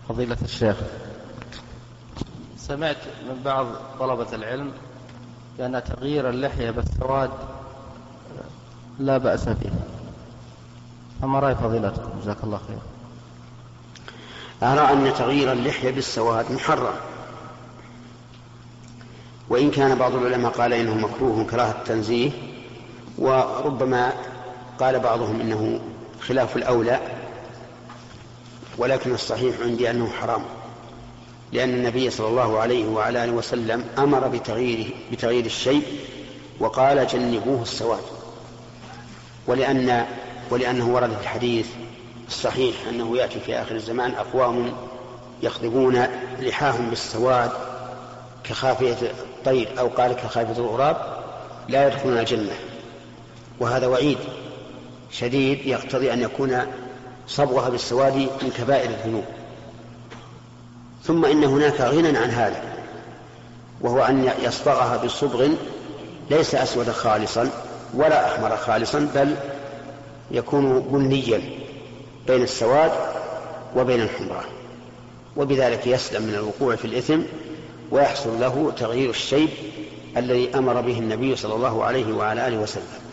فضيلة الشيخ، سمعت من بعض طلبة العلم بأن تغيير اللحية بالسواد لا بأس فيه، فما رأي فضيلتكم؟ جزاك الله خير. أرى أن تغيير اللحية بالسواد محرم، وإن كان بعض العلماء قال إنه مكروه كراهة التنزيه، وربما قال بعضهم إنه خلاف الأولى، ولكن الصحيح عندي أنه حرام، لأن النبي صلى الله عليه وعلى آله وسلم أمر بتغيير الشيء وقال جنبوه السواد، ولأنه ورد في الحديث الصحيح أنه يأتي في آخر الزمان أقوام يخضبون لحاهم بالسواد كخافية الطير، أو قال كخافية الغراب، لا يدخلون الجنة. وهذا وعيد شديد يقتضي أن يكون صبغها بالسواد من كبائر الذنوب. ثم إن هناك غنى عن هذا، وهو أن يصبغها بصبغ ليس أسود خالصا ولا أحمر خالصا، بل يكون بنيا بين السواد وبين الحمرة، وبذلك يسلم من الوقوع في الإثم ويحصل له تغيير الشيب الذي أمر به النبي صلى الله عليه وعلى آله وسلم.